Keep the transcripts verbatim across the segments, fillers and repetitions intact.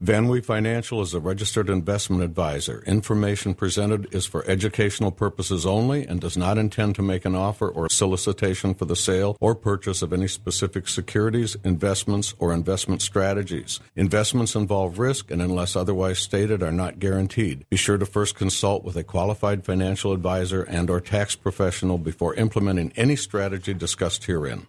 VanWee Financial is a registered investment advisor. Information presented is for educational purposes only and does not intend to make an offer or solicitation for the sale or purchase of any specific securities, investments, or investment strategies. Investments involve risk and, unless otherwise stated, are not guaranteed. Be sure to first consult with a qualified financial advisor and or tax professional before implementing any strategy discussed herein.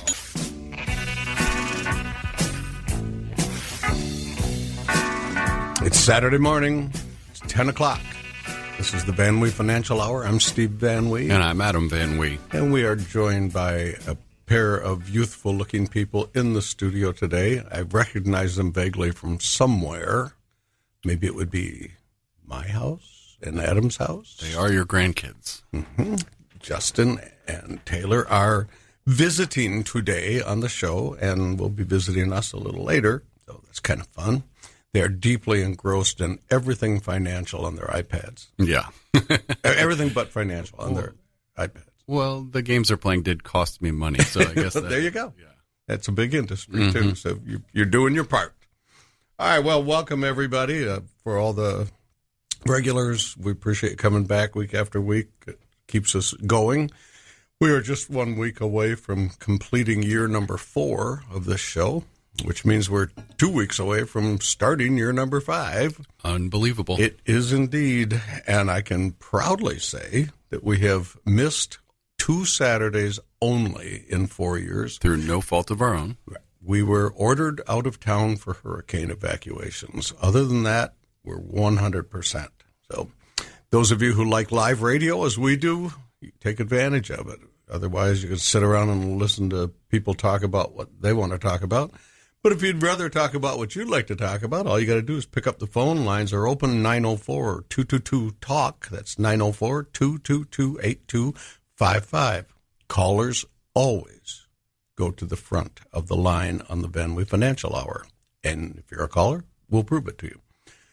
It's Saturday morning. It's ten o'clock. This is the VanWee Financial Hour. I'm Steve VanWee. And I'm Adam VanWee. And we are joined by a pair of youthful-looking people in the studio today. I recognize them vaguely from somewhere. Maybe it would be my house and Adam's house. They are your grandkids. Mm-hmm. Justin and Taylor are visiting today on the show, and will be visiting us a little later, so that's kind of fun. They are deeply engrossed in everything financial on their iPads. Yeah. Everything but financial on their iPads. Well, the games they're playing did cost me money, so I guess that, there you go. Yeah. That's a big industry, Mm-hmm. too, so you, you're doing your part. All right, well, welcome, everybody. Uh, for all the regulars, we appreciate you coming back week after week. It keeps us going. We are just one week away from completing year number four of this show, which means we're two weeks away from starting year number five. Unbelievable. It is indeed, and I can proudly say that we have missed two Saturdays only in four years. Through no fault of our own. We were ordered out of town for hurricane evacuations. Other than that, we're one hundred percent. So those of you who like live radio, as we do, you take advantage of it. Otherwise, you can sit around and listen to people talk about what they want to talk about. But if you'd rather talk about what you'd like to talk about, all you got to do is pick up the phone. Lines are open, nine oh four, two two two, talk. That's nine oh four, two two two, eight two five five. Callers always go to the front of the line on the VanWee Financial Hour. And if you're a caller, we'll prove it to you.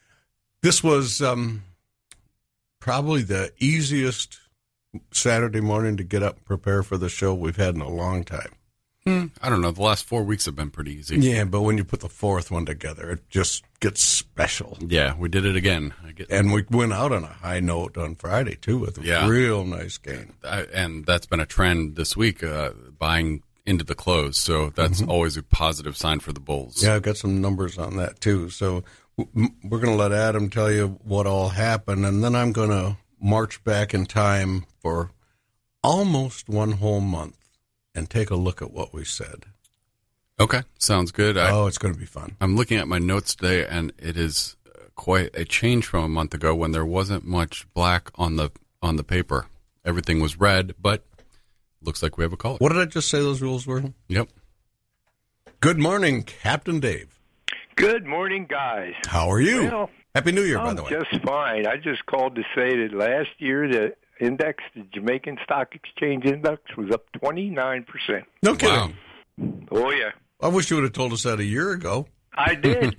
This was um, probably the easiest Saturday morning to get up and prepare for the show we've had in a long time. Hmm, I don't know. The last four weeks have been pretty easy. Yeah, but when you put the fourth one together, it just gets special. Yeah, we did it again. I get, And we went out on a high note on Friday, too, with a Yeah. real nice game. I, and that's been a trend this week, uh, buying into the close. So that's Mm-hmm. always a positive sign for the Bulls. Yeah, I've got some numbers on that, too. So w- we're going to let Adam tell you what all happened, and then I'm going to march back in time for almost one whole month and take a look at what we said. Okay, sounds good. I, Oh, it's going to be fun. I'm looking at my notes today, and it is quite a change from a month ago when there wasn't much black on the on the paper. Everything was red, but looks like we have a caller. What did I just say those rules were? Yep. Good morning, Captain Dave. Good morning, guys. How are you? Well, Happy New Year, by I'm the way. just fine. I just called to say that last year the index, the Jamaican Stock Exchange Index, was up twenty-nine percent. No kidding. Wow. Oh, yeah. I wish you would have told us that a year ago. I did.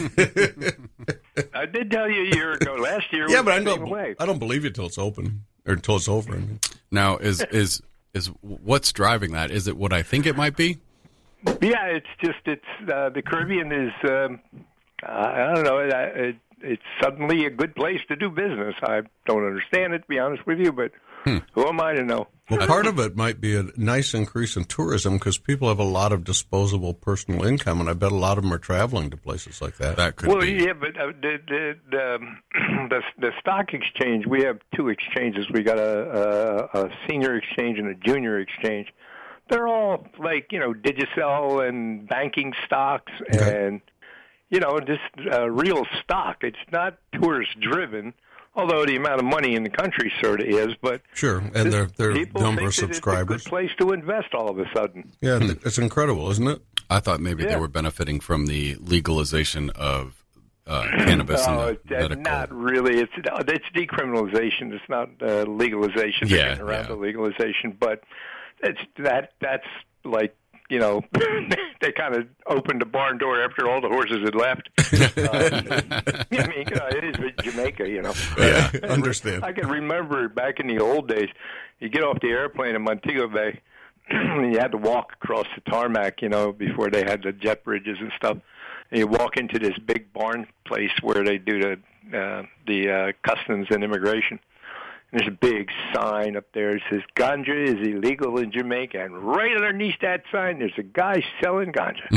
I did tell you a year ago. Last year Yeah, was but I the same don't. way. I don't believe you till it's open or until it's over. I mean. Now, is is is what's driving that? Is it what I think it might be? Yeah, it's just, it's uh, the Caribbean is, um, I don't know, it, it, it's suddenly a good place to do business. I don't understand it, to be honest with you, but hmm. who am I to know? Well, part of it might be a nice increase in tourism because people have a lot of disposable personal income, and I bet a lot of them are traveling to places like that. That could Well, be. yeah, but uh, the, the, the, um, the the stock exchange, we have two exchanges. We got a, a, a senior exchange and a junior exchange. They're all like, you know, Digicel and banking stocks Okay. and, you know, just uh, real stock. It's not tourist-driven, although the amount of money in the country sort of is. But Sure, and their their people number think of that subscribers. It's a good place to invest all of a sudden. Yeah, th- it's incredible, isn't it? I thought maybe they Yeah. were benefiting from the legalization of uh, cannabis No, and the it's medical. not really. It's it's decriminalization. It's not uh, legalization. They're Yeah, getting around yeah. the legalization, but it's that that's like, you know, they kind of opened the barn door after all the horses had left. uh, I mean, you know, it is Jamaica, you know. Yeah, understand. I can remember back in the old days, you get off the airplane in Montego Bay, and you had to walk across the tarmac, you know, before they had the jet bridges and stuff. And you walk into this big barn place where they do the uh, the uh, customs and immigration. And there's a big sign up there that says ganja is illegal in Jamaica, and right underneath that sign, there's a guy selling ganja.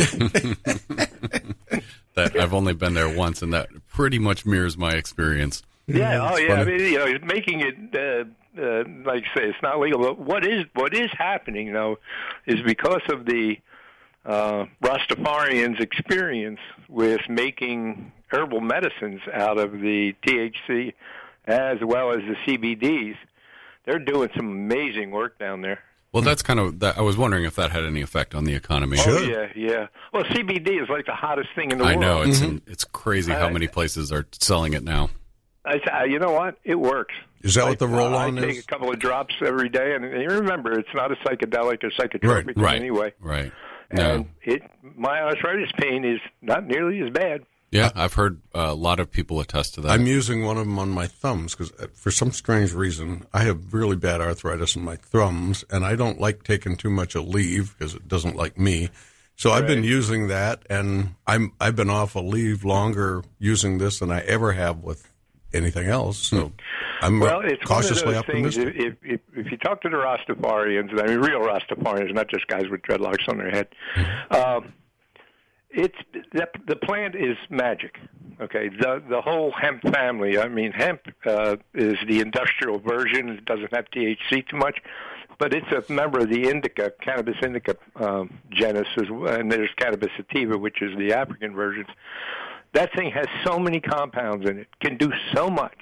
That I've only been there once, and that pretty much mirrors my experience. Yeah, oh It's yeah. I funny. mean, you know, making it uh, uh, like I say, it's not legal. But what is what is happening though is because of the uh, Rastafarians' experience with making herbal medicines out of the T H C as well as the C B Ds. They're doing some amazing work down there. Well, that's kind of that. I was wondering if that had any effect on the economy. Oh yeah, yeah. Well, C B D is like the hottest thing in the I world. know it's it's crazy how I- many places are selling it now. I, I, you know what? It works. Is that what the I- roll-on I take is? a couple of drops every day, and, and remember, it's not a psychedelic or psychotropic Right, in right. any way. Right. No. And it, my arthritis pain is not nearly as bad. Yeah, I've heard a lot of people attest to that. I'm using one of them on my thumbs because, for some strange reason, I have really bad arthritis in my thumbs, and I don't like taking too much Aleve because it doesn't like me. So I've been Right. using that, and I'm I've been off Aleve longer using this than I ever have with anything else. So I'm Well, it's cautiously one of those things. optimistic. If, if if you talk to the Rastafarians, and I mean real Rastafarians, not just guys with dreadlocks on their head, um, it's the, the plant is magic. Okay, the the whole hemp family. I mean, hemp uh, is the industrial version. It doesn't have T H C too much, but it's a member of the indica, cannabis indica um, genus, as well, and there's cannabis sativa, which is the African version. That thing has so many compounds in it, can do so much.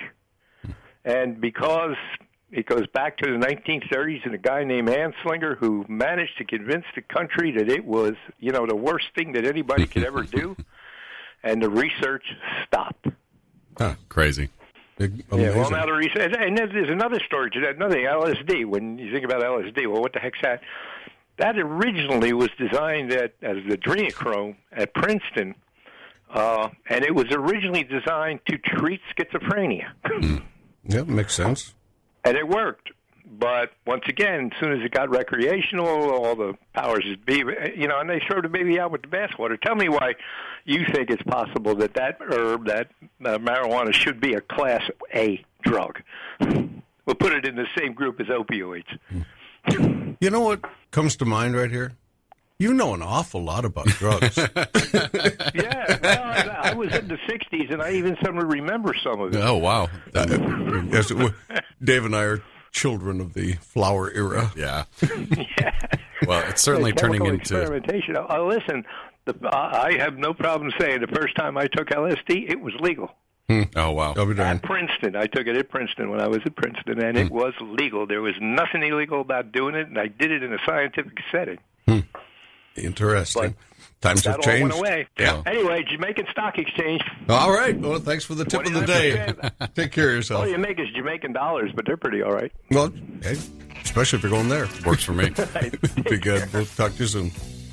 And because it goes back to the nineteen thirties and a guy named Anslinger who managed to convince the country that it was, you know, the worst thing that anybody could ever do, and the research stopped. Crazy. Big- Yeah, well, amazing. now the research, and then there's another story to that, another L S D. When you think about L S D, well, what the heck's that? That originally was designed at, as the adrenochrome at Princeton, uh, and it was originally designed to treat schizophrenia. Yeah, makes sense. And it worked. But once again, as soon as it got recreational, all the powers that be, you know, and they throw the baby out with the bathwater. Tell me why you think it's possible that that herb, that uh, marijuana, should be a Class A drug. We'll put it in the same group as opioids. You know what comes to mind right here? You know an awful lot about drugs. Yeah, well, I, I was in the sixties, and I even suddenly remember some of it. Oh wow. That- Yes, it wa- Dave and I are children of the flower era. yeah. Yeah. Well, it's certainly Yeah, turning chemical into. experimentation. Oh, oh, listen, the, I have no problem saying the first time I took L S D, it was legal. Oh wow. I'll be darned. At Princeton. I took it at Princeton when I was at Princeton, and it was legal. There was nothing illegal about doing it, and I did it in a scientific setting. Interesting. Times That have all changed. went away. Yeah. Anyway, Jamaican Stock Exchange. All right. Well, thanks for the tip What of do the you day. understand? Take care of yourself. All you make is Jamaican dollars, but they're pretty all right. Well, hey, especially if you're going there. Works for me. Be good. We'll talk to you soon.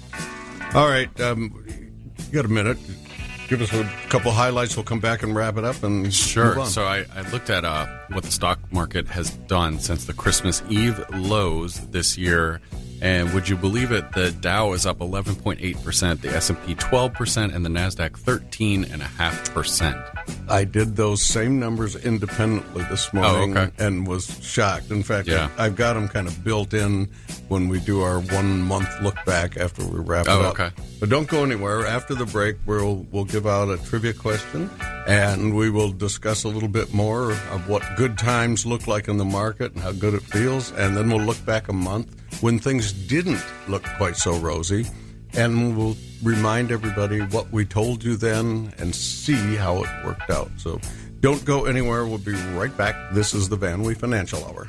All right. Um, you got a minute. Give us a couple highlights. We'll come back and wrap it up. And Sure. move on. So I, I looked at uh, what the stock market has done since the Christmas Eve lows this year. And would you believe it? The Dow is up eleven point eight percent, the S and P twelve percent, and the NASDAQ thirteen point five percent. I did those same numbers independently this morning Oh, okay. and was shocked. In fact, Yeah. I've got them kind of built in when we do our one month look back after we wrap it Oh, up. okay. But don't go anywhere. After the break, we'll we'll give out a trivia question, and we will discuss a little bit more of what good times look like in the market and how good it feels, and then we'll look back a month when things didn't look quite so rosy, and we'll remind everybody what we told you then and see how it worked out. So don't go anywhere. We'll be right back. This is the Van Wee Financial Hour.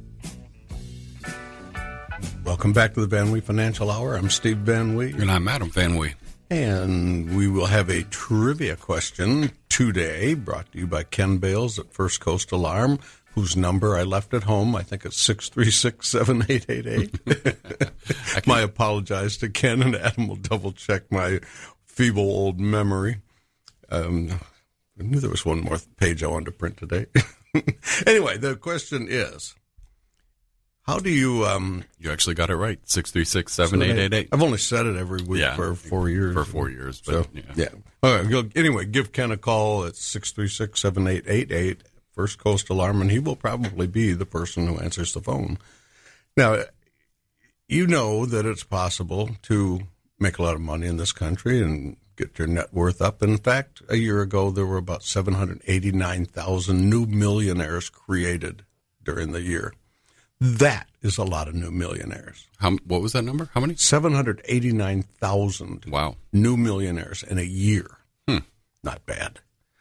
Welcome back to the Van Wee Financial Hour. I'm Steve Van Wee. And I'm Adam Van Wee. And we will have a trivia question today brought to you by Ken Bales at First Coast Alarm, whose number I left at home. I think it's six three six, seven eight eight eight. My apologize to Ken, and Adam will double-check my feeble old memory. Um, I knew there was one more page I wanted to print today. Anyway, the question is, How do you... Um, you actually got it right, six three six, seven eight eight eight. I've only said it every week yeah, for four years. For four years. But, so, yeah. yeah. All right, anyway, give Ken a call at six three six, seven eight eight eight, First Coast Alarm, and he will probably be the person who answers the phone. Now, you know that it's possible to make a lot of money in this country and get your net worth up. In fact, a year ago, there were about seven hundred eighty-nine thousand new millionaires created during the year. That is a lot of new millionaires. How, what was that number? How many? seven hundred eighty-nine thousand wow. new millionaires in a year. Hmm. Not bad.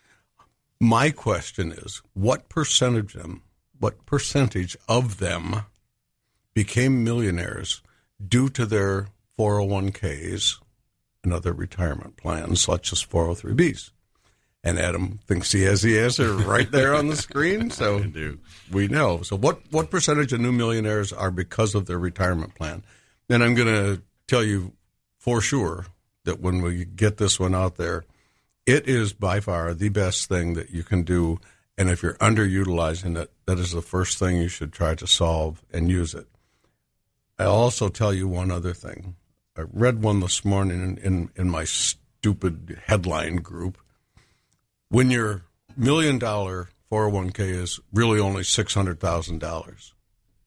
My question is, what percentage of them, what percentage of them became millionaires due to their four oh one k's and other retirement plans, such as four oh three b's? And Adam thinks he has the answer right there on the screen, so I do. We know. So what, what percentage of new millionaires are because of their retirement plan? And I'm going to tell you for sure that when we get this one out there, it is by far the best thing that you can do. And if you're underutilizing it, that is the first thing you should try to solve and use it. I'll also tell you one other thing. I read one this morning in, in, in my stupid headline group. When your million dollar four oh one k is really only six hundred thousand dollars.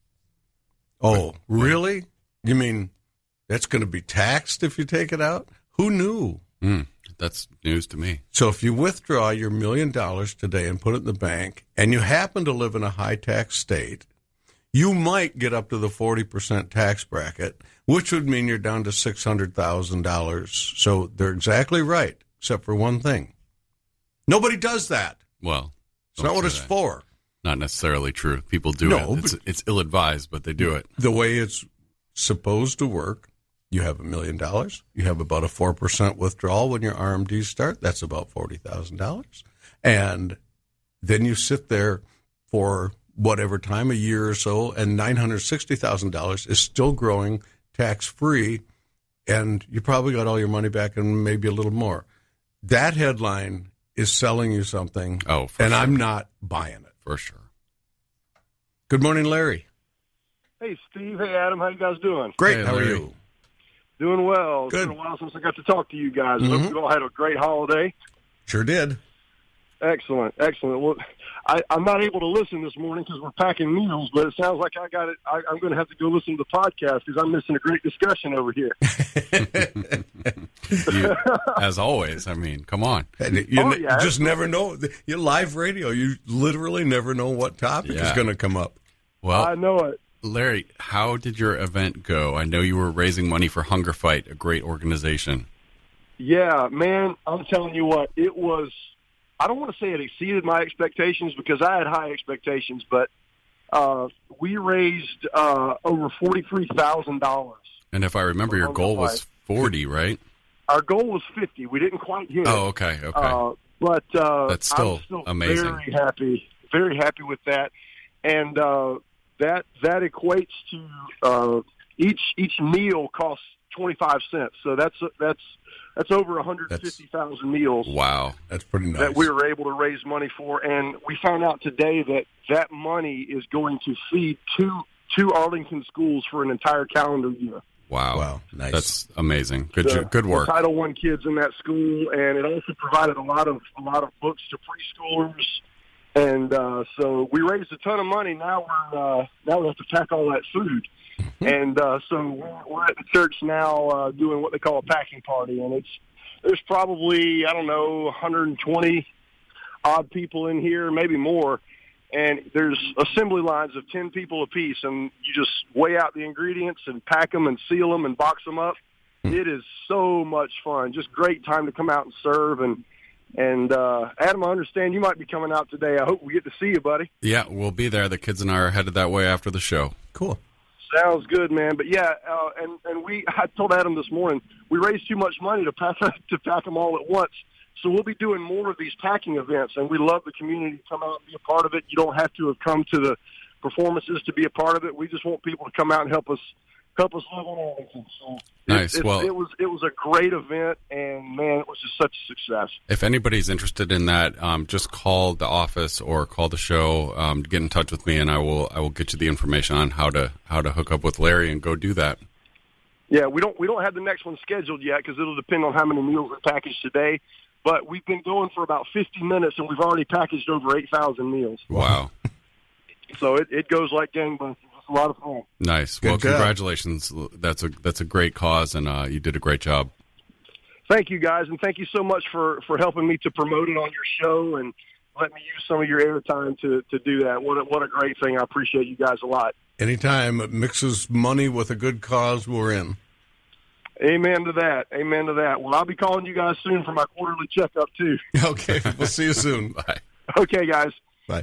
Oh, really? You mean that's going to be taxed if you take it out? Who knew? Mm, that's news to me. So if you withdraw your million dollars today and put it in the bank, and you happen to live in a high-tax state, you might get up to the forty percent tax bracket, which would mean you're down to six hundred thousand dollars. So they're exactly right, except for one thing. Nobody does that. Well, it's not what it's that. for. Not necessarily true. People do no, it. It's, it's ill-advised, but they do it. The way it's supposed to work, you have a million dollars. You have about a four percent withdrawal when your R M Ds start. That's about forty thousand dollars. And then you sit there for whatever time, a year or so, and nine hundred sixty thousand dollars is still growing tax-free, and you probably got all your money back and maybe a little more. That headline is selling you something, oh, for and sure. I'm not buying it. For sure. Good morning, Larry. Hey, Steve. Hey, Adam. How you guys doing? Great. Hey, How are Larry. you? Doing well. Good. It's been a while since I got to talk to you guys. Mm-hmm. I hope you all had a great holiday. Sure did. Excellent. Excellent. Well, I, I'm not able to listen this morning because we're packing meals, but it sounds like I got it. I, I'm going to have to go listen to the podcast because I'm missing a great discussion over here. you, as always, I mean, come on. And you Oh, ne- yeah. just never know. Your live radio, you literally never know what topic Yeah. is going to come up. Well, I know it. Larry, how did your event go? I know you were raising money for Hunger Fight, a great organization. Yeah, man, I'm telling you what, it was, I don't want to say it exceeded my expectations because I had high expectations, but uh, we raised uh, over forty-three thousand dollars. And if I remember, your Hunger goal was Fight. forty, right? Our goal was fifty. We didn't quite hit it. Oh, okay, okay. Uh, but uh, That's still I'm still amazing. very happy, very happy with that. And uh, that that equates to uh, each each meal costs twenty-five cents. So that's that's that's over one hundred fifty thousand meals. Wow. That's pretty nice. That we were able to raise money for, and we found out today that that money is going to feed two two Arlington schools for an entire calendar year. Wow. Wow, nice. That's amazing. Good The- jo- good work. The Title One kids in that school, and it also provided a lot of a lot of books to preschoolers. And uh, so we raised a ton of money. Now we're uh, now we have to pack all that food. And uh, so we're, we're at the church now uh, doing what they call a packing party, and it's there's probably I don't know one hundred twenty odd people in here, maybe more. And there's assembly lines of ten people apiece, and you just weigh out the ingredients and pack them and seal them and box them up. It is so much fun. Just great time to come out and serve. And and uh, Adam, I understand you might be coming out today. I hope we get to see you, buddy. Yeah, we'll be there. The kids and I are headed that way after the show. cool. Sounds good, man. But yeah, uh, and and we I told Adam this morning we raised too much money to pack to pack them all at once. So we'll be doing more of these packing events, and we love the community to come out and be a part of it. You don't have to have come to the performances to be a part of it. We just want people to come out and help us help us live on Arlington. So nice. It, it, well, it was it was a great event, and man, it was just such a success. If anybody's interested in that, um, just call the office or call the show. Um, get in touch with me, and I will I will get you the information on how to how to hook up with Larry and go do that. Yeah, we don't we don't have the next one scheduled yet because it'll depend on how many meals are packaged today. But we've been going for about fifty minutes, and we've already packaged over eight thousand meals. Wow. So it, it goes like gangbusters. It's a lot of fun. Nice. Good well, job. Congratulations. That's a that's a great cause, and uh, you did a great job. Thank you, guys, and thank you so much for, for helping me to promote it on your show and let me use some of your airtime to, to do that. What a, what a great thing. I appreciate you guys a lot. Anytime it mixes money with a good cause, we're in. Amen to that. Amen to that. Well, I'll be calling you guys soon for my quarterly checkup, too. Okay, we'll see you soon. Bye. Okay, guys. Bye.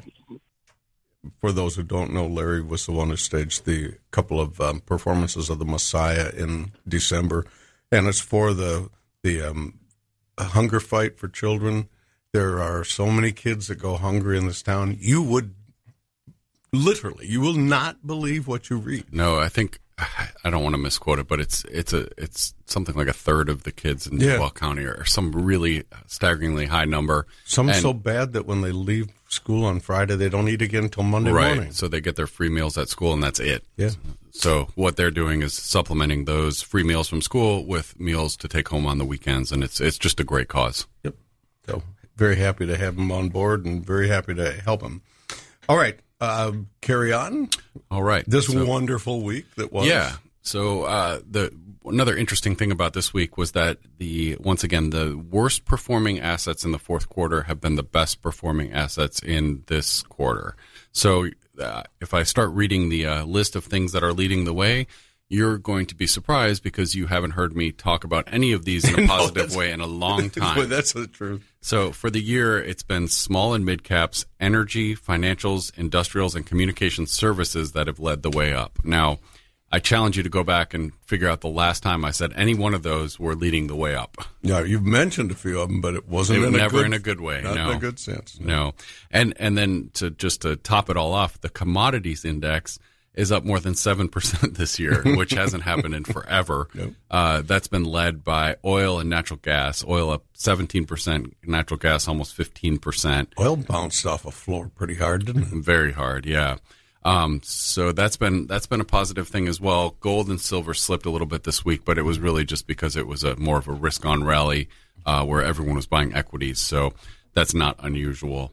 For those who don't know, Larry was the one who staged the couple of um, performances of the Messiah in December, and it's for the the um, hunger fight for children. There are so many kids that go hungry in this town. You would literally, you will not believe what you read. No, I think I don't want to misquote it, but it's it's a it's something like a third of the kids in Yeah. Duval County, or some really staggeringly high number. Some And- so bad that when they leave school on Friday, they don't eat again until Monday right. morning. So they get their free meals at school, and that's it. Yeah. So what they're doing is supplementing those free meals from school with meals to take home on the weekends, and it's it's just a great cause. Yep. So very happy to have him on board and very happy to help him. All right. Uh, carry on. All right. This So- wonderful week that was. Yeah. So uh, the another interesting thing about this week was that the once again the worst performing assets in the fourth quarter have been the best performing assets in this quarter. So uh, if I start reading the uh, list of things that are leading the way, you're going to be surprised because you haven't heard me talk about any of these in a No, positive that's- way in a long Boy, time. that's the truth. So for the year, it's been small and mid caps, energy, financials, industrials, and communication services that have led the way up. Now, I challenge you to go back and figure out the last time I said any one of those were leading the way up. Yeah, you've mentioned a few of them, but it wasn't They were in a never good, in a good way. Not No. in a good sense. No. And and then to just to top it all off, the commodities index is up more than seven percent this year, which hasn't happened in forever. Nope. Uh, that's been led by oil and natural gas. Oil up seventeen percent, natural gas almost fifteen percent. Oil bounced off a floor pretty hard, didn't it? Very hard, yeah. Um, so that's been that's been a positive thing as well. Gold and silver slipped a little bit this week, but it was really just because it was a more of a risk-on rally uh, where everyone was buying equities. So that's not unusual.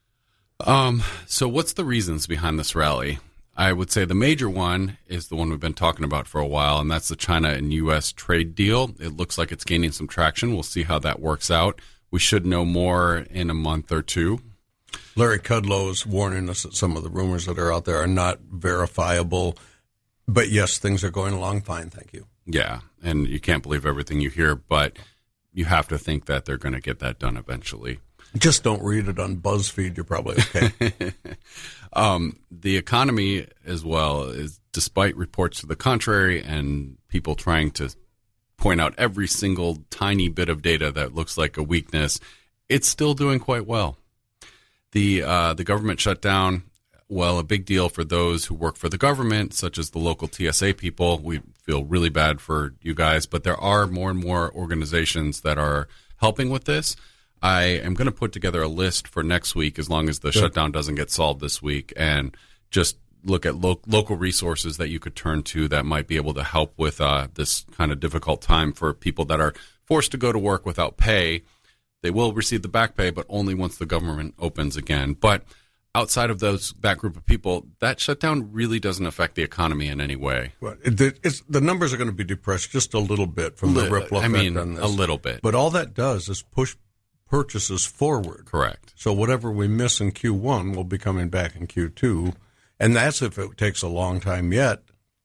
Um, so what's the reasons behind this rally? I would say the major one is the one we've been talking about for a while, and that's the China and U S trade deal. It looks like it's gaining some traction. We'll see how that works out. We should know more in a month or two. Larry Kudlow is warning us that some of the rumors that are out there are not verifiable. But yes, things are going along fine, thank you. Yeah, and you can't believe everything you hear, but you have to think that they're going to get that done eventually. Just don't read it on BuzzFeed. You're probably okay. um, the economy as well is, despite reports to the contrary and people trying to point out every single tiny bit of data that looks like a weakness, it's still doing quite well. The uh, the government shutdown, well, a big deal for those who work for the government, such as the local T S A people. We feel really bad for you guys, but there are more and more organizations that are helping with this. I am going to put together a list for next week, as long as the Good. shutdown doesn't get solved this week, and just look at lo- local resources that you could turn to that might be able to help with uh, this kind of difficult time for people that are forced to go to work without pay. They will receive the back pay, but only once the government opens again. But outside of those that group of people, that shutdown really doesn't affect the economy in any way. But it, it's, the numbers are going to be depressed just a little bit from the Li- ripple I effect mean, on this. a little bit. But all that does is push purchases forward. Correct. So whatever we miss in Q one will be coming back in Q two. And that's if it takes a long time yet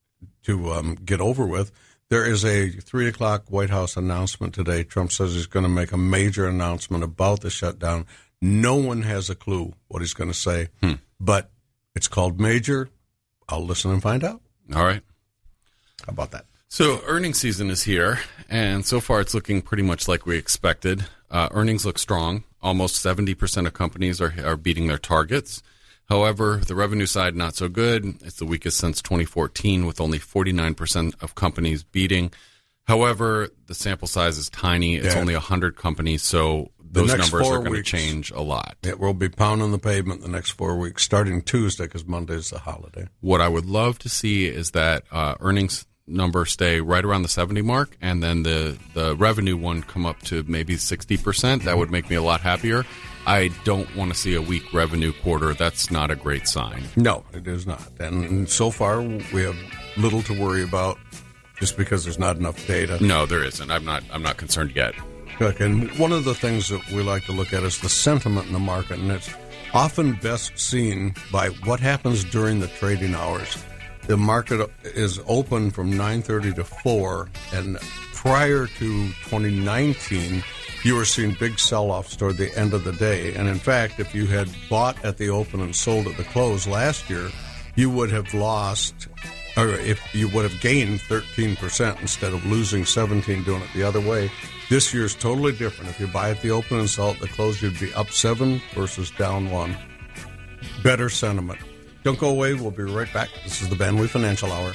to um, get over with. There is a three o'clock White House announcement today. Trump says he's going to make a major announcement about the shutdown. No one has a clue what he's going to say, Hmm. but it's called major. I'll listen and find out. All right. How about that? So earnings season is here, and so far it's looking pretty much like we expected. Uh, earnings look strong. Almost seventy percent of companies are are beating their targets. However, the revenue side, not so good. It's the weakest since twenty fourteen, with only forty-nine percent of companies beating. However, the sample size is tiny. It's Yeah. only one hundred companies, so those next numbers four are going to weeks, change a lot. It will be pounding the pavement the next four weeks, starting Tuesday because Monday is the holiday. What I would love to see is that uh, earnings number stay right around the seventy mark, and then the, the revenue one come up to maybe sixty percent. That would make me a lot happier. I don't want to see a weak revenue quarter. That's not a great sign. No, it is not. And so far, we have little to worry about just because there's not enough data. No, there isn't. I'm not. I'm not concerned yet. Look, and one of the things that we like to look at is the sentiment in the market, and it's often best seen by what happens during the trading hours. The market is open from nine thirty to four, and prior to twenty nineteen, you were seeing big sell-offs toward the end of the day. And in fact, if you had bought at the open and sold at the close last year, you would have lost, or if you would have gained thirteen percent instead of losing seventeen doing it the other way. This year's totally different. If you buy at the open and sell at the close, you'd be up seven versus down one. Better sentiment. Don't go away. We'll be right back. This is the Van Wee Financial Hour.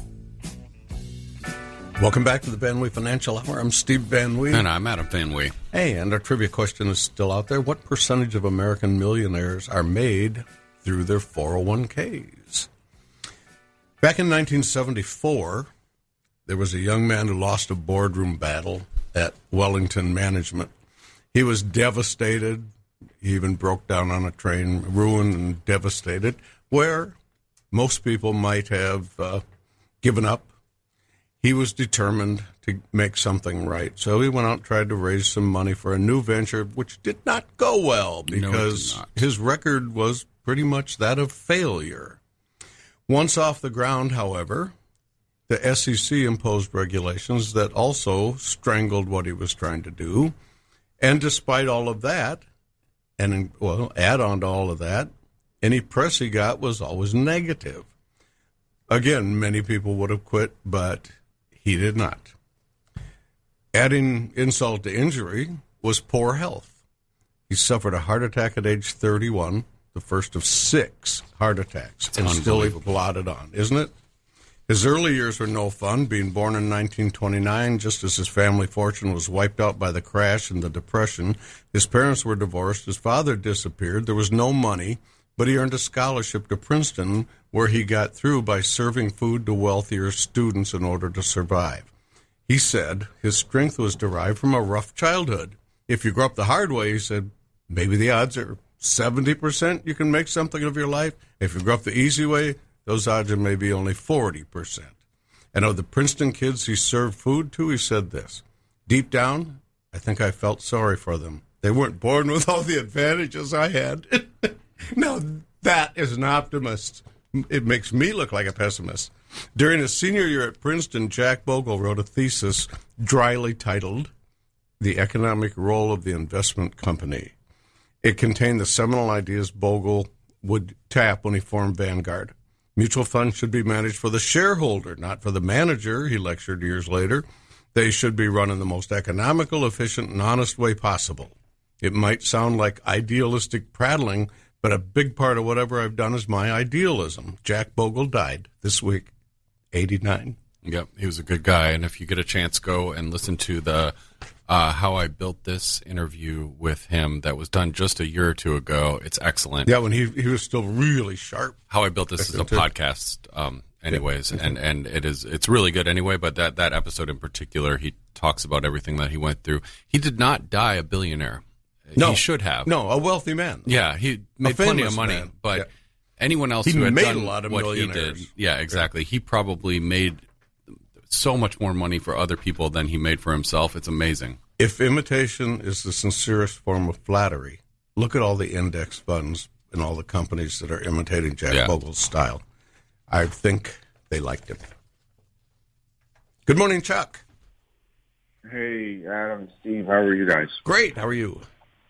Welcome back to the Van Wee Financial Hour. I'm Steve Van Wee. And I'm Adam Van Wee. Hey, and our trivia question is still out there. What percentage of American millionaires are made through their four oh one k's? Back in nineteen seventy-four, there was a young man who lost a boardroom battle at Wellington Management. He was devastated. He even broke down on a train, ruined and devastated, where most people might have uh, given up. He was determined to make something right. So he went out and tried to raise some money for a new venture, which did not go well because no, his record was pretty much that of failure. Once off the ground, however, the S E C imposed regulations that also strangled what he was trying to do. And despite all of that, and, well, add on to all of that, any press he got was always negative. Again, many people would have quit, but he did not. Adding insult to injury was poor health. He suffered a heart attack at age thirty-one, the first of six heart attacks, It's and still he plodded on, isn't it? His early years were no fun, being born in nineteen twenty-nine, just as his family fortune was wiped out by the crash and the Depression. His parents were divorced. His father disappeared. There was no money, but he earned a scholarship to Princeton, where he got through by serving food to wealthier students in order to survive. He said his strength was derived from a rough childhood. If you grew up the hard way, he said, maybe the odds are seventy percent you can make something of your life. If you grew up the easy way, those odds are maybe only forty percent. And of the Princeton kids he served food to, he said this, deep down, I think I felt sorry for them. They weren't born with all the advantages I had. Now, that is an optimist. It makes me look like a pessimist. During his senior year at Princeton, Jack Bogle wrote a thesis dryly titled, The Economic Role of the Investment Company. It contained the seminal ideas Bogle would tap when he formed Vanguard. Mutual funds should be managed for the shareholder, not for the manager, he lectured years later. They should be run in the most economical, efficient, and honest way possible. It might sound like idealistic prattling, but a big part of whatever I've done is my idealism. Jack Bogle died this week, eighty-nine. Yep, he was a good guy. And if you get a chance, go and listen to the uh, How I Built This interview with him that was done just a year or two ago. It's excellent. Yeah, when he he was still really sharp. How I Built This is a podcast, um, anyways, yeah. and, and it is it's really good anyway. But that, that episode in particular, he talks about everything that he went through. He did not die a billionaire. No, he should have. No, a wealthy man. Yeah, he made plenty of money, man. but yeah. anyone else he who had made done a lot of what he millionaires. did, yeah, exactly. Yeah. He probably made so much more money for other people than he made for himself. It's amazing. If imitation is the sincerest form of flattery, look at all the index funds and all the companies that are imitating Jack yeah. Bogle's style. I think they liked him. Good morning, Chuck. Hey, Adam, Steve, how are you guys? Great. How are you?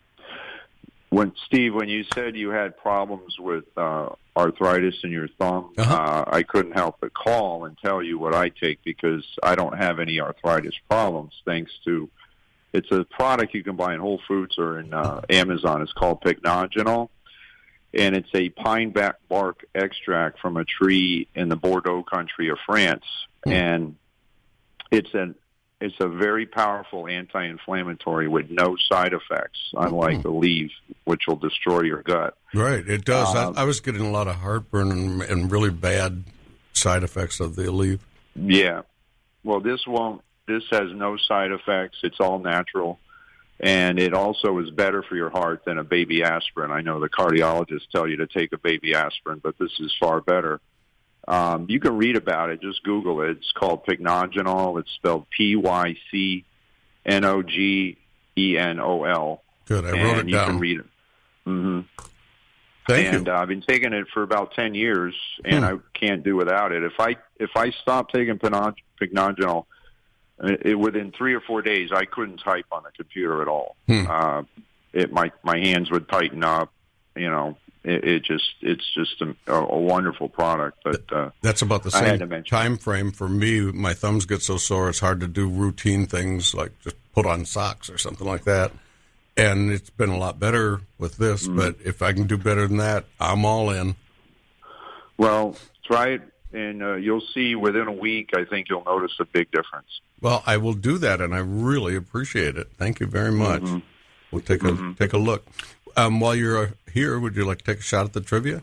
When Steve, when you said you had problems with uh, arthritis in your thumb, uh-huh. uh, I couldn't help but call and tell you what I take because I don't have any arthritis problems thanks to, it's a product you can buy in Whole Foods or in uh, Amazon. It's called Pycnogenol. and it's a pine back bark extract from a tree in the Bordeaux country of France, mm. and it's an it's a very powerful anti-inflammatory with no side effects, unlike mm. Aleve, which will destroy your gut. Right, it does. Um, I, I was getting a lot of heartburn and, and really bad side effects of the Aleve. Yeah, well, this won't. This has no side effects. It's all natural. And it also is better for your heart than a baby aspirin. I know the cardiologists tell you to take a baby aspirin, but this is far better. Um, you can read about it. Just Google it. It's called Pycnogenol. It's spelled P Y C N O G E N O L. Good. I and wrote it you down. Can read it. Mm-hmm. Thank and you. uh, I've been taking it for about ten years, and hmm. I can't do without it. If I if I stop taking Pycnogenol, It, within three or four days, I couldn't type on the computer at all. Hmm. Uh, it my my hands would tighten up. You know, it, it just it's just a, a wonderful product. But uh, that's about the same time frame for me. My thumbs get so sore; it's hard to do routine things like just put on socks or something like that. And it's been a lot better with this. Mm. But if I can do better than that, I'm all in. Well, try it. And uh, you'll see within a week, I think you'll notice a big difference. Well, I will do that, and I really appreciate it. Thank you very much. Mm-hmm. We'll take a mm-hmm. take a look. Um, while you're here, would you like to take a shot at the trivia?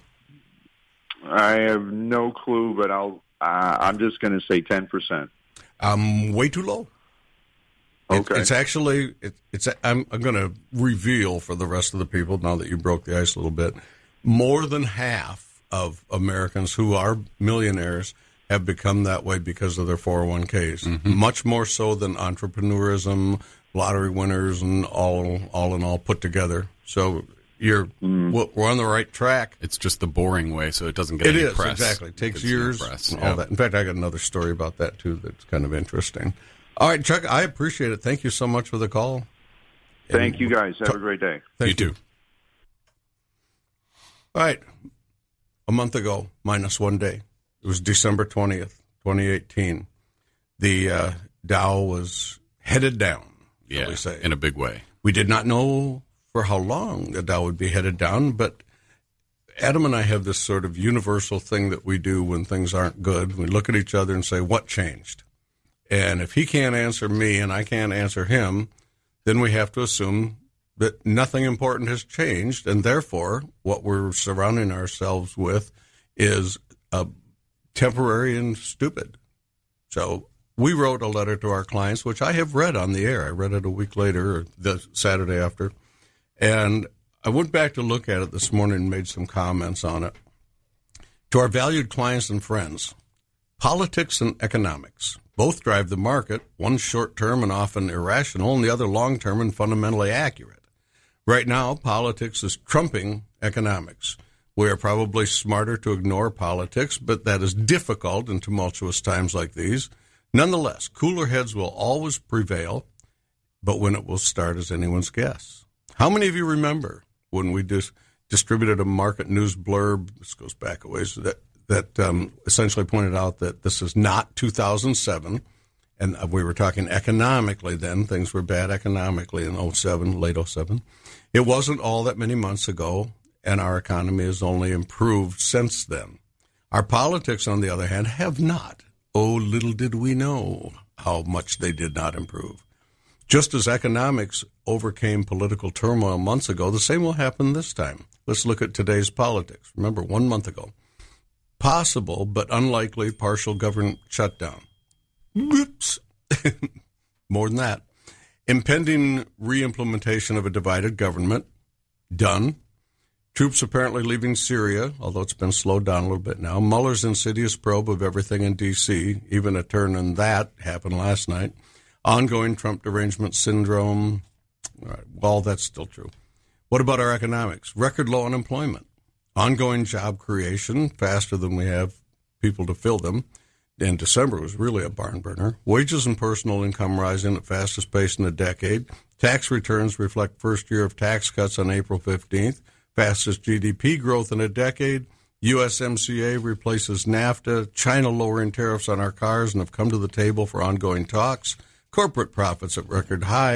I have no clue, but I'll. Uh, I'm just going to say ten percent. Um, way too low. Okay. It, it's actually it, it's. I'm, I'm going to reveal for the rest of the people now that you broke the ice a little bit. More than half of Americans who are millionaires have become that way because of their four oh one k's. Mm-hmm. Much more so than entrepreneurism, lottery winners, and all all in all put together. So you're mm. we're on the right track. It's just the boring way, so it doesn't get it any is, press. Exactly. It takes years press, and yeah. all that. In fact, I got another story about that, too, that's kind of interesting. All right, Chuck, I appreciate it. Thank you so much for the call. Thank and you, guys. Have t- a great day. Thank you, you too. All right. A month ago, minus one day, it was December twentieth, twenty eighteen. The uh, Dow was headed down, yeah, we say. In a big way. We did not know for how long the Dow would be headed down, but Adam and I have this sort of universal thing that we do when things aren't good. We look at each other and say, what changed? And if he can't answer me and I can't answer him, then we have to assume that nothing important has changed, and therefore what we're surrounding ourselves with is uh, temporary and stupid. So we wrote a letter to our clients, which I have read on the air. I read it a week later, or the Saturday after, and I went back to look at it this morning and made some comments on it. To our valued clients and friends, politics and economics both drive the market, one short-term and often irrational, and the other long-term and fundamentally accurate. Right now, politics is trumping economics. We are probably smarter to ignore politics, but that is difficult in tumultuous times like these. Nonetheless, cooler heads will always prevail, but when it will start is anyone's guess. How many of you remember when we dis- distributed a market news blurb, this goes back a ways, that, that um, essentially pointed out that this is not two thousand seven, and we were talking economically then. Things were bad economically in oh seven, late oh seven. It wasn't all that many months ago, and our economy has only improved since then. Our politics, on the other hand, have not. Oh, little did we know how much they did not improve. Just as economics overcame political turmoil months ago, the same will happen this time. Let's look at today's politics. Remember, one month ago. Possible, but unlikely, partial government shutdown. Whoops. More than that. Impending re-implementation of a divided government. Done. Troops apparently leaving Syria, although it's been slowed down a little bit now. Mueller's insidious probe of everything in D C, even a turn in that happened last night. Ongoing Trump derangement syndrome. All right, well, that's still true. What about our economics? Record low unemployment. Ongoing job creation, faster than we have people to fill them. In December was really a barn burner. Wages and personal income rising at fastest pace in a decade. Tax returns reflect first year of tax cuts on April fifteenth. Fastest G D P growth in a decade. U S M C A replaces NAFTA. China lowering tariffs on our cars and have come to the table for ongoing talks. Corporate profits at record high.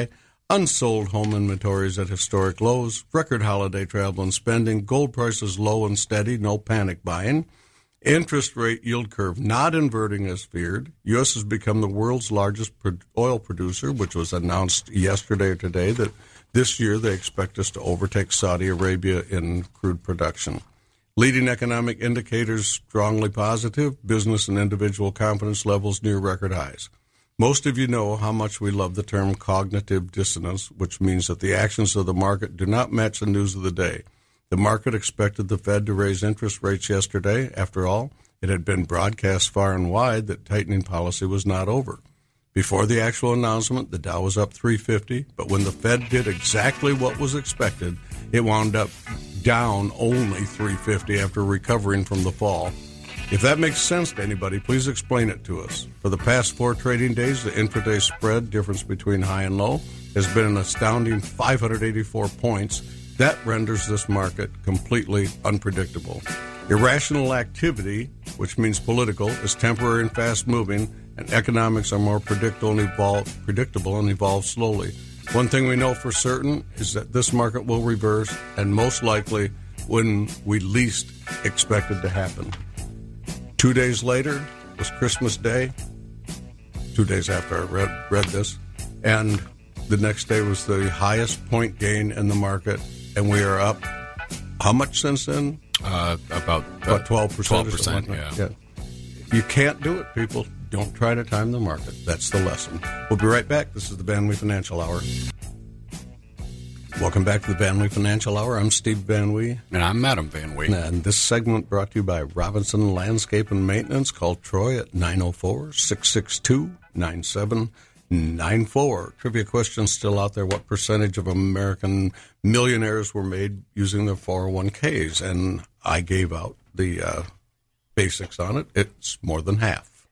Unsold home inventories at historic lows, record holiday travel and spending, gold prices low and steady, no panic buying, interest rate yield curve not inverting as feared. U S has become the world's largest oil producer, which was announced yesterday or today that this year they expect us to overtake Saudi Arabia in crude production. Leading economic indicators strongly positive, business and individual confidence levels near record highs. Most of you know how much we love the term cognitive dissonance, which means that the actions of the market do not match the news of the day. The market expected the Fed to raise interest rates yesterday. After all, it had been broadcast far and wide that tightening policy was not over. Before the actual announcement, the Dow was up three fifty, but when the Fed did exactly what was expected, it wound up down only three fifty after recovering from the fall. If that makes sense to anybody, please explain it to us. For the past four trading days, the intraday spread difference between high and low has been an astounding five hundred eighty-four points. That renders this market completely unpredictable. Irrational activity, which means political, is temporary and fast-moving, and economics are more predictable and evolve, predictable and evolve slowly. One thing we know for certain is that this market will reverse, and most likely when we least expect it to happen. Two days later was Christmas Day, two days after I read, read this, and the next day was the highest point gain in the market, and we are up how much since then? Uh, about about twelve percent. twelve percent, like yeah. yeah. You can't do it, people. Don't try to time the market. That's the lesson. We'll be right back. This is the Van Wee Financial Hour. Welcome back to the Van Wee Financial Hour. I'm Steve Van Wee. And I'm Madam Van Wee. And this segment brought to you by Robinson Landscape and Maintenance. Call Troy at nine oh four, six six two, nine seven nine four. Trivia question still out there. What percentage of American millionaires were made using their four oh one k's? And I gave out the uh, basics on it. It's more than half.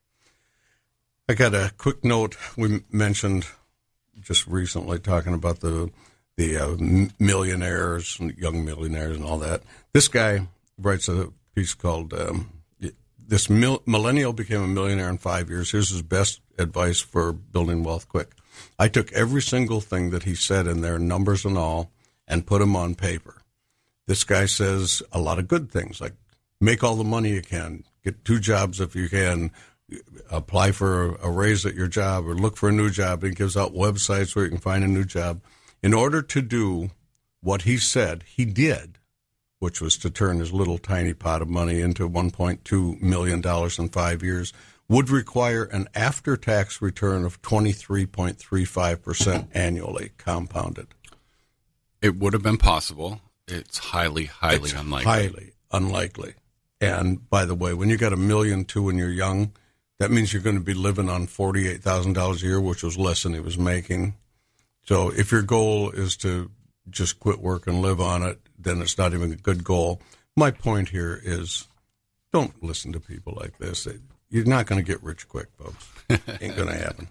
I got a quick note. We mentioned just recently talking about the the uh, millionaires and young millionaires and all that. This guy writes a piece called um, This Mil- Millennial Became a Millionaire in Five Years. Here's his best advice for building wealth quick. I took every single thing that he said in there, numbers and all, and put them on paper. This guy says a lot of good things, like make all the money you can, get two jobs if you can, apply for a raise at your job or look for a new job. He gives out websites where you can find a new job. In order to do what he said he did, which was to turn his little tiny pot of money into one point two million dollars in five years, would require an after-tax return of twenty-three point three five percent annually, compounded. It would have been possible. It's highly, highly it's unlikely. Highly unlikely. And by the way, when you got a million two when you're young, that means you're going to be living on forty-eight thousand dollars a year, which was less than he was making. So if your goal is to just quit work and live on it, then it's not even a good goal. My point here is don't listen to people like this. You're not going to get rich quick, folks. Ain't going to happen.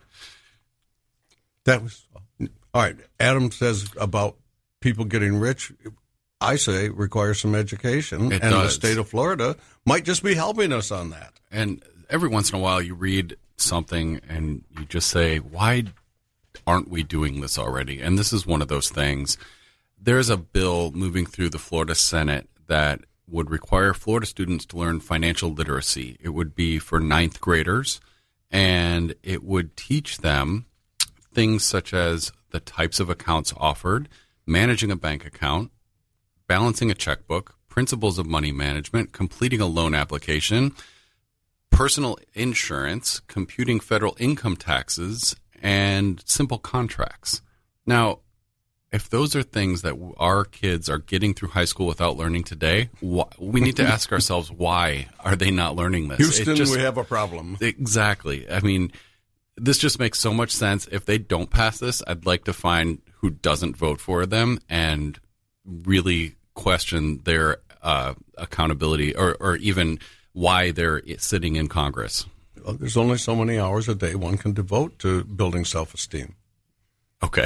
That was all right. Adam says about people getting rich. I say requires some education, It and does. the state of Florida might just be helping us on that. And every once in a while you read something and you just say, why aren't we doing this already? And this is one of those things. There's a bill moving through the Florida Senate that would require Florida students to learn financial literacy. It would be for ninth graders, and it would teach them things such as the types of accounts offered, managing a bank account, balancing a checkbook, principles of money management, completing a loan application, personal insurance, computing federal income taxes, and simple contracts. Now, if those are things that our kids are getting through high school without learning today, wh- we need to ask ourselves, why are they not learning this? Houston, It just- we have a problem. Exactly. I mean, this just makes so much sense. If they don't pass this, I'd like to find who doesn't vote for them and really question their uh, accountability or, or even why they're sitting in Congress. Well, there's only so many hours a day one can devote to building self-esteem. Okay.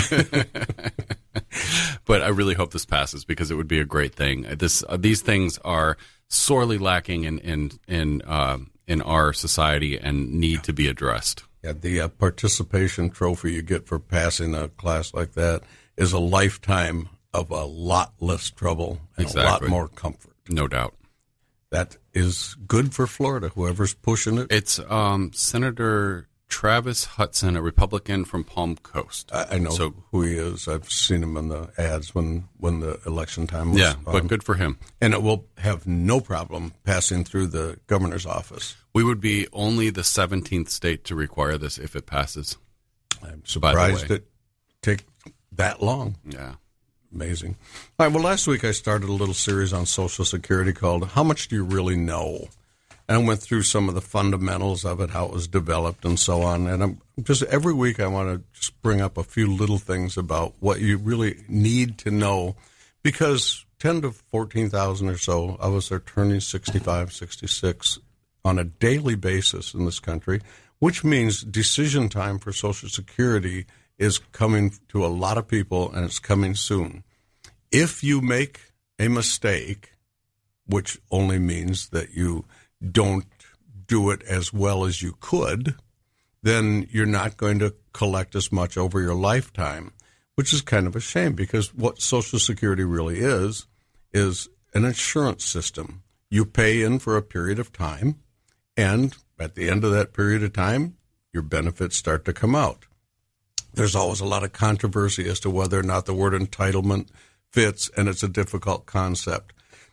But I really hope this passes because it would be a great thing. This uh, these things are sorely lacking in in in uh, in our society and need to be addressed. Yeah, the uh, participation trophy you get for passing a class like that is a lifetime of a lot less trouble and Exactly. a lot more comfort. No doubt. That is good for Florida, whoever's pushing it. It's um, Senator Travis Hudson, a Republican from Palm Coast. I, I know So- who he is. I've seen him in the ads when, when the election time was Yeah, on. but good for him. And it will have no problem passing through the governor's office. We would be only the seventeenth state to require this if it passes. I'm By the surprised way. it take that long. Yeah. Amazing. All right, well, last week I started a little series on Social Security called How Much Do You Really Know? And I went through some of the fundamentals of it, how it was developed and so on. And I'm just every week I want to just bring up a few little things about what you really need to know, because ten to fourteen thousand or so of us are turning sixty-five, sixty-six on a daily basis in this country, which means decision time for Social Security is coming to a lot of people, and it's coming soon. If you make a mistake, which only means that you don't do it as well as you could, then you're not going to collect as much over your lifetime, which is kind of a shame, because what Social Security really is, is an insurance system. You pay in for a period of time, and at the end of that period of time, your benefits start to come out. There's always a lot of controversy as to whether or not the word entitlement fits, and it's a difficult concept.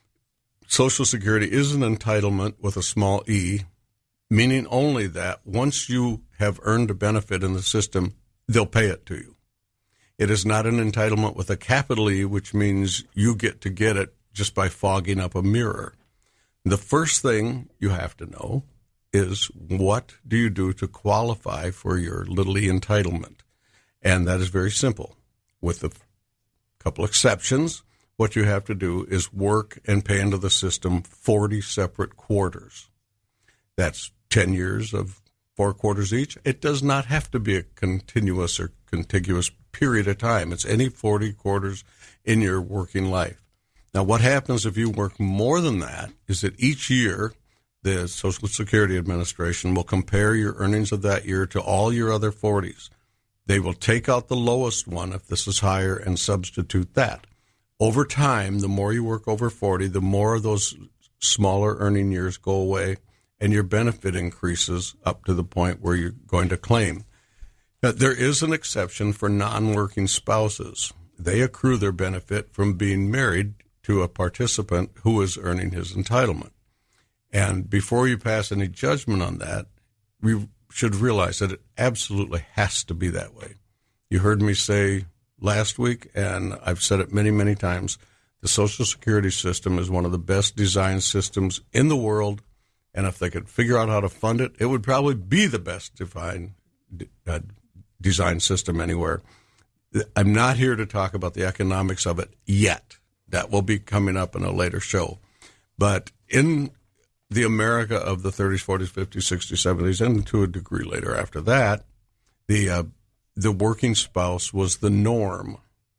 Social Security is an entitlement with a small e, meaning only that once you have earned a benefit in the system, they'll pay it to you. It is not an entitlement with a capital E, which means you get to get it just by fogging up a mirror. The first thing you have to know is, what do you do to qualify for your little e entitlement? And that is very simple. With a couple exceptions, what you have to do is work and pay into the system forty separate quarters. That's ten years of four quarters each. It does not have to be a continuous or contiguous period of time. It's any forty quarters in your working life. Now, what happens if you work more than that is that each year the Social Security Administration will compare your earnings of that year to all your other forties. They will take out the lowest one if this is higher and substitute that. Over time, the more you work over forty, the more of those smaller earning years go away, and your benefit increases up to the point where you're going to claim. Now, there is an exception for non-working spouses. They accrue their benefit from being married to a participant who is earning his entitlement. And before you pass any judgment on that, we should realize that it absolutely has to be that way. You heard me say last week, and I've said it many, many times, the Social Security system is one of the best designed systems in the world, and if they could figure out how to fund it, it would probably be the best defined, uh, design system anywhere. I'm not here to talk about the economics of it yet. That will be coming up in a later show. But in the America of the thirties, forties, fifties, sixties, seventies, and to a degree later after that, the uh, the working spouse was the norm.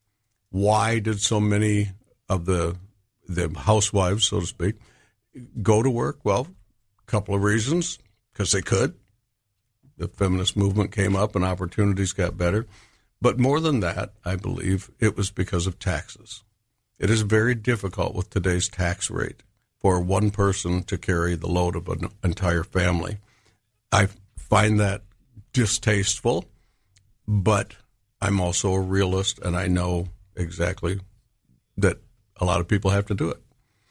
Why did so many of the the housewives, so to speak, go to work? Well, a couple of reasons. Because they could. The feminist movement came up and opportunities got better. But more than that, I believe it was because of taxes. It is very difficult with today's tax rate for one person to carry the load of an entire family. I find that distasteful, but I'm also a realist, and I know exactly that a lot of people have to do it.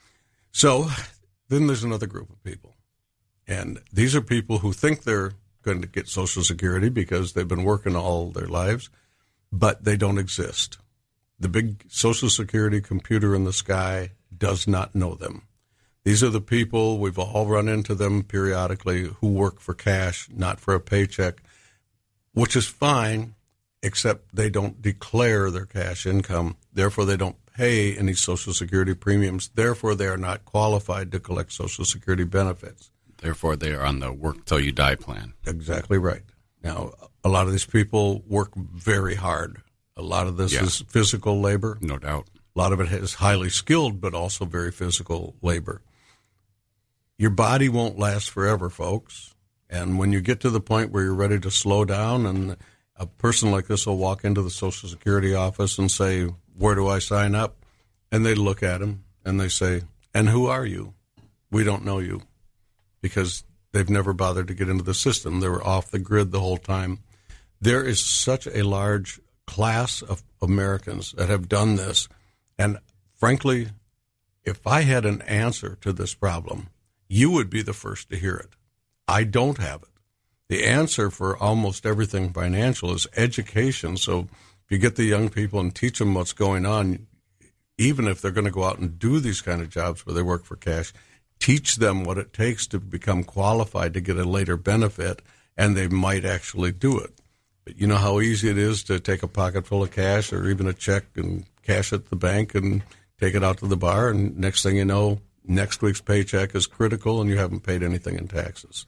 So then there's another group of people, and these are people who think they're going to get Social Security because they've been working all their lives, but they don't exist. The big Social Security computer in the sky does not know them. These are the people, we've all run into them periodically, who work for cash, not for a paycheck, which is fine, except they don't declare their cash income. Therefore, they don't pay any Social Security premiums. Therefore, they are not qualified to collect Social Security benefits. Therefore, they are on the work till you die plan. Exactly right. Now, a lot of these people work very hard. A lot of this Yeah. is physical labor. No doubt. A lot of it is highly skilled, but also very physical labor. Your body won't last forever, folks. And when you get to the point where you're ready to slow down, and a person like this will walk into the Social Security office and say, where do I sign up? And they look at him and they say, and who are you? We don't know you, because they've never bothered to get into the system. They were off the grid the whole time. There is such a large class of Americans that have done this. And frankly, if I had an answer to this problem, you would be the first to hear it. I don't have it. The answer for almost everything financial is education. So if you get the young people and teach them what's going on, even if they're going to go out and do these kind of jobs where they work for cash, teach them what it takes to become qualified to get a later benefit, and they might actually do it. But you know how easy it is to take a pocket full of cash or even a check and cash at the bank and take it out to the bar, and next thing you know, next week's paycheck is critical and you haven't paid anything in taxes.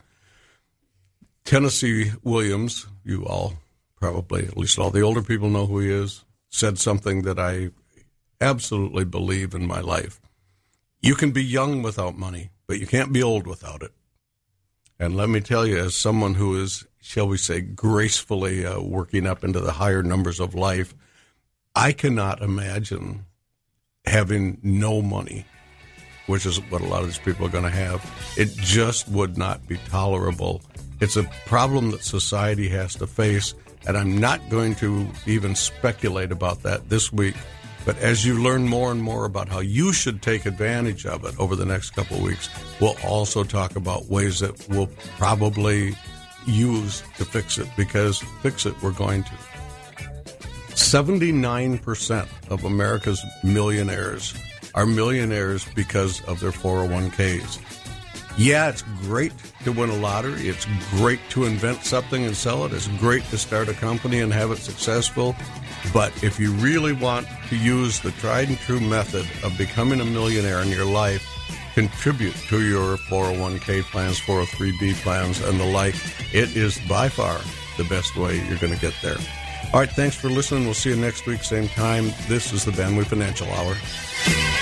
Tennessee Williams, you all probably, at least all the older people know who he is, said something that I absolutely believe in my life. You can be young without money, but you can't be old without it. And let me tell you, as someone who is, shall we say, gracefully uh, working up into the higher numbers of life, I cannot imagine having no money, which is what a lot of these people are going to have. It just would not be tolerable. It's a problem that society has to face, and I'm not going to even speculate about that this week. But as you learn more and more about how you should take advantage of it over the next couple of weeks, we'll also talk about ways that we'll probably use to fix it, because fix it we're going to. seventy-nine percent of America's millionaires are millionaires because of their four oh one k's. Yeah, it's great to win a lottery. It's great to invent something and sell it. It's great to start a company and have it successful. But if you really want to use the tried and true method of becoming a millionaire in your life, contribute to your four oh one k plans, four oh three b plans, and the like. It is by far the best way you're going to get there. All right, thanks for listening. We'll see you next week, same time. This is the Van Wee Financial Hour.